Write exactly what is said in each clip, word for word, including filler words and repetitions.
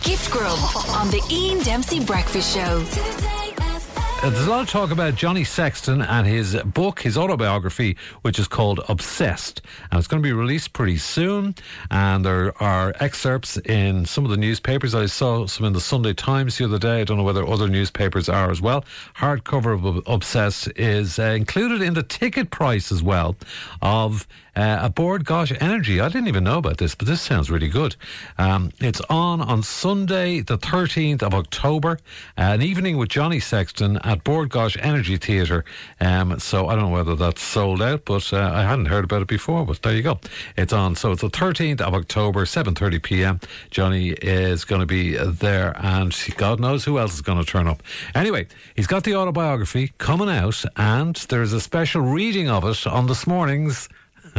Gift Grub on the Ian Dempsey Breakfast Show. Uh, there's a lot of talk about Johnny Sexton and his book, his autobiography, which is called Obsessed. And it's going to be released pretty soon. And there are excerpts in some of the newspapers. I saw some in the Sunday Times the other day. I don't know whether other newspapers are as well. Hardcover of Obsessed is uh, included in the ticket price as well of uh, a Bord Gáis Energy. I didn't even know about this, but this sounds really good. Um, it's on on Sunday, the thirteenth of October, uh, an evening with Johnny Sexton at Bord Gáis Energy Theatre. Um, so I don't know whether that's sold out, but uh, I hadn't heard about it before, but there you go. It's on. So it's the thirteenth of October, seven thirty p.m. Johnny is going to be there, and God knows who else is going to turn up. Anyway, he's got the autobiography coming out, and there's a special reading of it on this morning's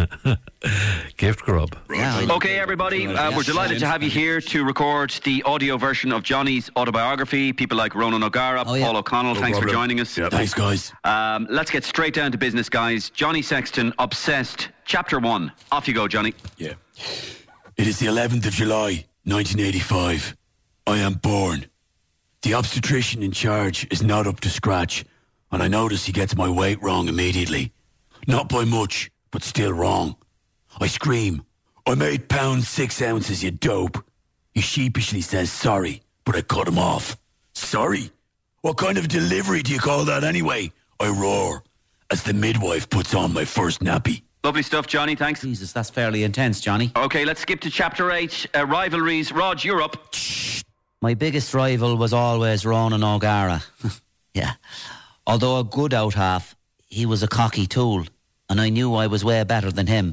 Gift Grub. Okay, everybody, uh, we're delighted to have you here to record the audio version of Johnny's autobiography. People like Ronan O'Gara, Oh, yeah. Paul O'Connell, No thanks problem. for joining us. Yep. Thanks, guys. Um, let's get straight down to business, guys. Johnny Sexton, Obsessed, Chapter one. Off you go, Johnny. Yeah. It is the eleventh of July, nineteen eighty-five. I am born. The obstetrician in charge is not up to scratch, and I notice he gets my weight wrong immediately. Not by much, but still wrong. I scream, I'm eight pounds, six ounces, you dope. He sheepishly says sorry, but I cut him off. Sorry? What kind of delivery do you call that anyway? I roar, as the midwife puts on my first nappy. Lovely stuff, Johnny, thanks. Jesus, that's fairly intense, Johnny. Okay, let's skip to Chapter eight, uh, rivalries. Rog, you're up. My biggest rival was always Ronan O'Gara. Yeah. Although a good out half, he was a cocky tool, and I knew I was way better than him.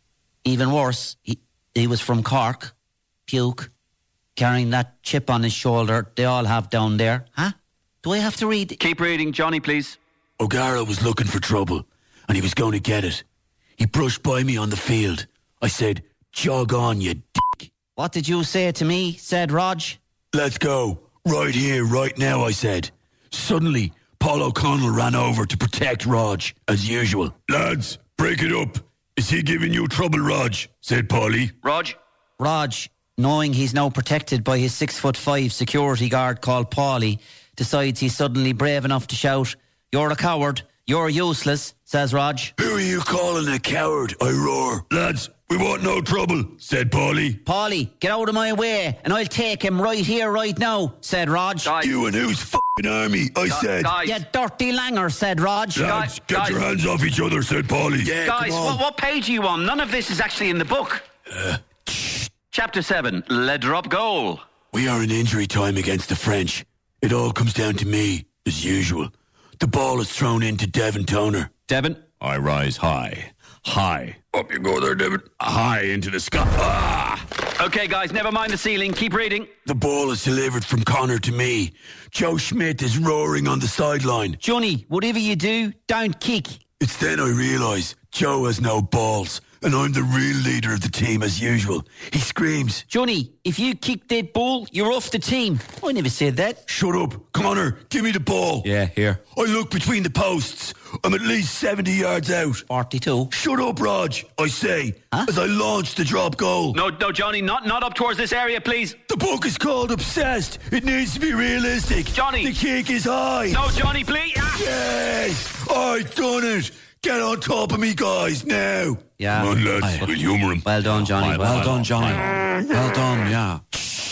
Even worse, he, he was from Cork, puke, carrying that chip on his shoulder they all have down there. Huh? Do I have to read? Keep reading, Johnny, please. O'Gara was looking for trouble, and he was going to get it. He brushed by me on the field. I said, jog on, you dick. What did you say to me? Said Rog. Let's go. Right here, right now, I said. Suddenly, Paul O'Connell ran over to protect Rog, as usual. Lads, break it up. Is he giving you trouble, Rog? Said Paulie. Rog? Rog, knowing he's now protected by his six foot five security guard called Paulie, decides he's suddenly brave enough to shout, "You're a coward. You're useless," says Rog. Who are you calling a coward? I roar. Lads, we want no trouble, said Paulie. Paulie, get out of my way and I'll take him right here, right now, said Rog. Guys. You and whose f***ing army? I Gu- said. Guys. You dirty langer, said Rog. Lads, Guys, get guys. your hands off each other, said Paulie. Yeah, Guys, come on. what, what page are you on? None of this is actually in the book. Uh, Chapter seven, Let Drop Goal. We are in injury time against the French. It all comes down to me, as usual. The ball is thrown into Devon Toner. Devon? I rise high. High. Up you go there, Devon. High into the sky. Ah! Okay, guys, never mind the ceiling. Keep reading. The ball is delivered from Connor to me. Joe Schmidt is roaring on the sideline. Johnny, whatever you do, don't kick. It's then I realise Joe has no balls, and I'm the real leader of the team as usual. He screams, Johnny, if you kick that ball, you're off the team. I never said that. shut up, Connor, give me the ball. Yeah, here. I look between the posts. I'm at least seventy yards out. forty-two. Shut up, Rog, I say, Huh? as I launch the drop goal. No, no, Johnny, not, not up towards this area, please. The book is called Obsessed. It needs to be realistic. Johnny. The kick is high. No, Johnny, please. Ah. Yes, I done it. Get on top of me, guys, now. Yeah. Come on, lads, we'll humour him. Well done, Johnny. Well done, Johnny. Well done, yeah.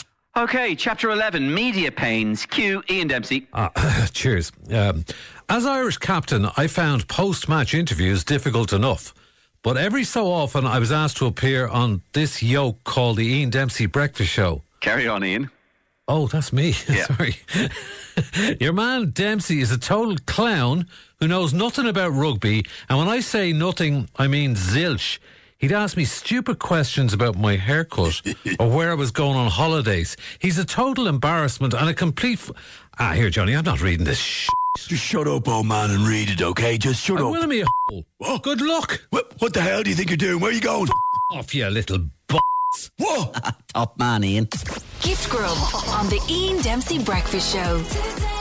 Okay, Chapter eleven, Media Pains. Cue Ian Dempsey. Ah, cheers. Um, as Irish captain, I found post-match interviews difficult enough. But every so often, I was asked to appear on this yoke called the Ian Dempsey Breakfast Show. Carry on, Ian. Oh, that's me. Yeah. Sorry. Your man Dempsey is a total clown who knows nothing about rugby. And when I say nothing, I mean zilch. He'd ask me stupid questions about my haircut or where I was going on holidays. He's a total embarrassment and a complete... F- ah, here, Johnny, I'm not reading this sh**. Just shut up, old man, and read it, okay? Just shut I'm up. willing me a hole. What? Good luck. What, what the hell do you think you're doing? Where are you going? Off, you little b****. What? Top man, Ian. Gift Grub on the Ian Dempsey Breakfast Show.